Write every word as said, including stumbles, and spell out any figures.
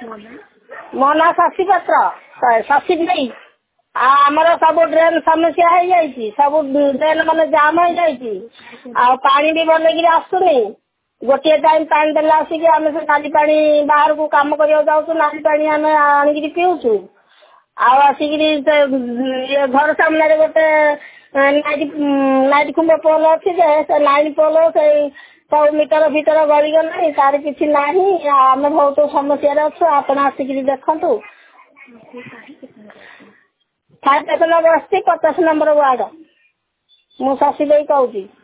ମୋ ନାଁ ଶଶି ପତ୍ର ଶଶି ଭାଇ। ଆଉ ଆମର ସବୁ ଡ୍ରେନ ସମସ୍ୟା ହେଇଯାଇଛି, ସବୁ ଡ୍ରେନ ମାନେ ଜାମ ହେଇଯାଇଛି, ଆଉ ପାଣି ବି ଭଲକିରି ଆସୁନି। ଗୋଟିଏ ଟାଇମ ପାଣି ଦେଲା ଆସିକି ଆମେ ସେ ନାଲି ପାଣି ବାହାରକୁ କାମ କରିବାକୁ ଯାଉଛୁ, ନାଲି ପାଣି ଆମେ ଆଣିକିରି ପିଉଛୁ। ଆଉ ଆସିକିରି ଘର ସାମ୍ନାରେ ଗୋଟେ ଲାଇଟ୍ ଖୁମ୍ବ ପୋଲ ଅଛି ଯେ ସେ ଲାଇନ୍ ପୋଲ ସେଇ ସବୁ ମିଟର ଫିଟର ଗଳିଗଲାଣି, ତାର କିଛି ନାହିଁ। ଆମେ ବହୁତ ସମସ୍ୟାରେ ଅଛୁ, ଆପଣ ଆସିକିରି ଦେଖନ୍ତୁ। ଫାୟାର ଷ୍ଟେସନ ବସିଛି ପଚାଶ ନମ୍ବର ୱାର୍ଡ। ମୁଁ ଶଶି ଦେଇ କହୁଛି।